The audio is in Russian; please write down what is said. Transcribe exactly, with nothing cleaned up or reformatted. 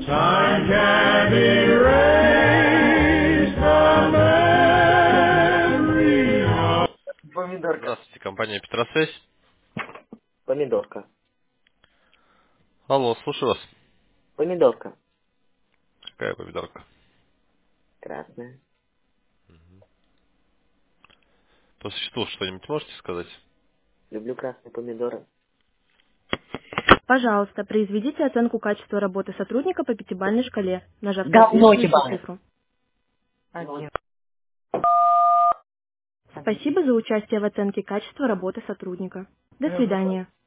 Time can erase the memory of... Помидорка. Здравствуйте, компания Петросвязь. Помидорка. Алло, слушаю вас. Помидорка. Какая помидорка? Красная. По существу что-нибудь можете сказать? Люблю красные помидоры. Пожалуйста, произведите оценку качества работы сотрудника по пятибалльной шкале, нажав Говно соответствующую ебаное. цифру. Один. Спасибо за участие в оценке качества работы сотрудника. До свидания.